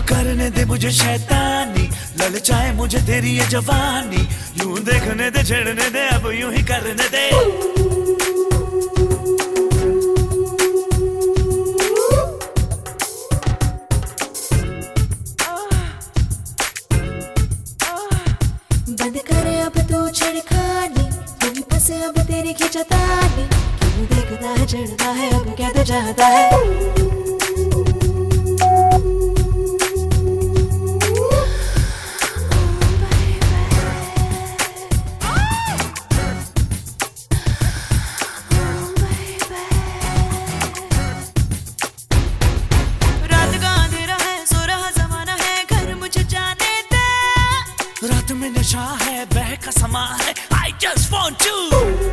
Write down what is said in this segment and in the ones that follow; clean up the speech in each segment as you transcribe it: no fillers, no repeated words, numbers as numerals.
करने दे मुझे शैतानी, ललचाए मुझे तेरी ये जवानी। यूं देखने दे, छेड़ने दे, अब यूं ही करने दे। बंद करे अब तू छिड़खानी, वहीं फंसे अब तेरी खिंचतानी। क्यों देखता है, चिढ़ता है, अब क्या तो चाहता है। रात में नशा है, बहका समा है, I just want you।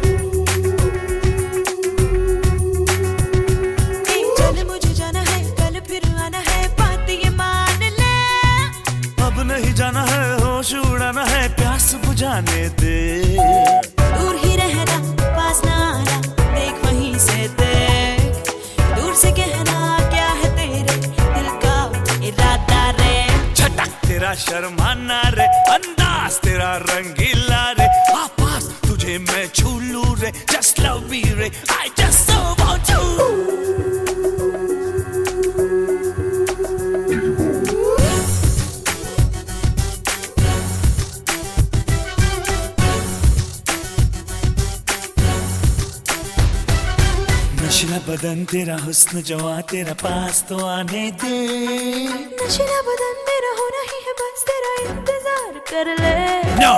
चल मुझे जाना है, कल फिर आना है, बात ये मान ले। अब नहीं जाना है, होश उड़ाना है, प्यास बुझाने दे। दूर ही रहना, पास ना आना, देख वहीं से देख। दूर से कहना क्या है तेरे दिल का इरादा रे। झटक तेरा शर्माना रे, अंदाज तेरा रंगीला रे। पास तुझे मैं छू लूं रे, just love me रे, I just so want you। नशीला बदन तेरा, हुस्न जवां तेरा, पास तो आने दे। नशीला बदन तेरा हो रही है, बस तेरा इंतजार कर ले। No!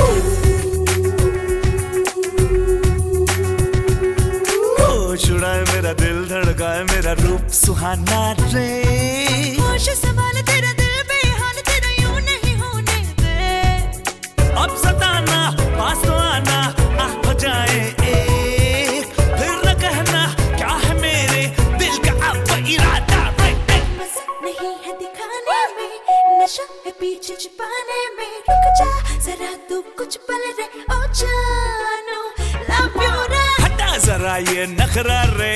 होश उड़ाए मेरा दिल, धड़काए मेरा रूप सुहाना रे। होश संभाल तेरा दिल बेहाल, तेरा यूं नहीं होने दे। अब सताना, पास तो आना, आह हो जाए एक। फिर न कहना क्या है मेरे दिल का अब इरादा रे। मजा नहीं है दिखाने में, नशा है पीछे छिपाने में। रुक जा जरा तू कुछ पल रे, ओ जानू लव यू रे। हटा जरा ये नखरा रे,